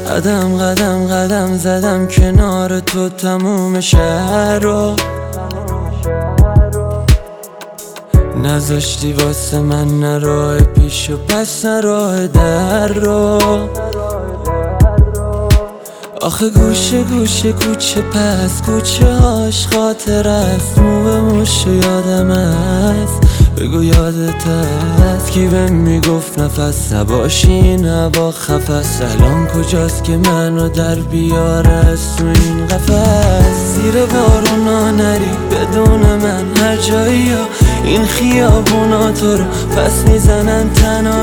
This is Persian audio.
قدم قدم قدم زدم کنار تو تموم شهر رو، نذاشتی واسه من نه راه پیش و پس نه راه در رو. آخه گوشه گوشه کوچه پس کوچه هاش خاطر است، مو به موش یادم است. بگو یادت است کی بهم میگفت نفس نباشی این هوا خفست؟ الان کجاست که منو در بیاره از تو این قفس؟ زیر بارونا نری بدون من هر جایی ها، این خیابونا تو رو پس میزنن تنها.